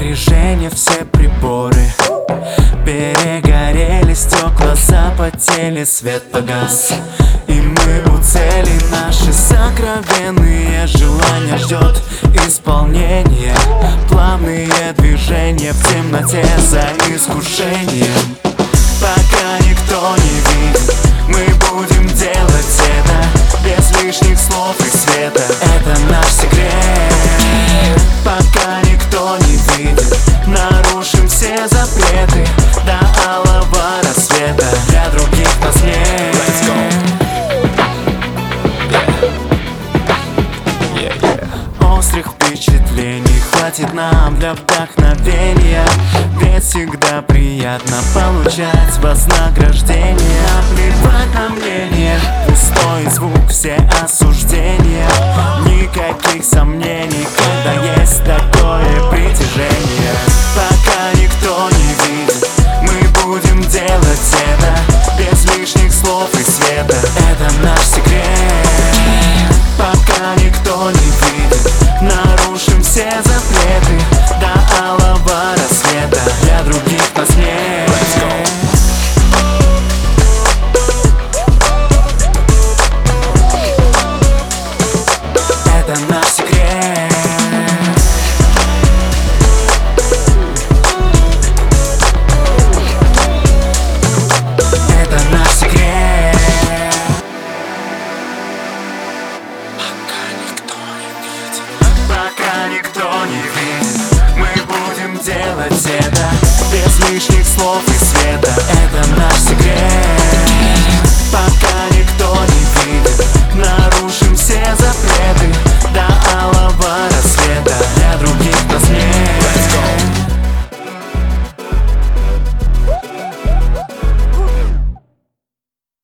Напряжение, все приборы перегорели, стекла запотели, свет погас, и мы у цели. Наши сокровенные желания ждет исполнение. Плавные движения в темноте за искушением. Пока никто не видит, мы будем делать это без лишних слов и света. Это наш секрет. Пока никто не видит, нарушим все запреты до алого рассвета. Для других нас нет. Let's go. Острых впечатлений хватит нам для вдохновения, ведь всегда приятно получать вознаграждение.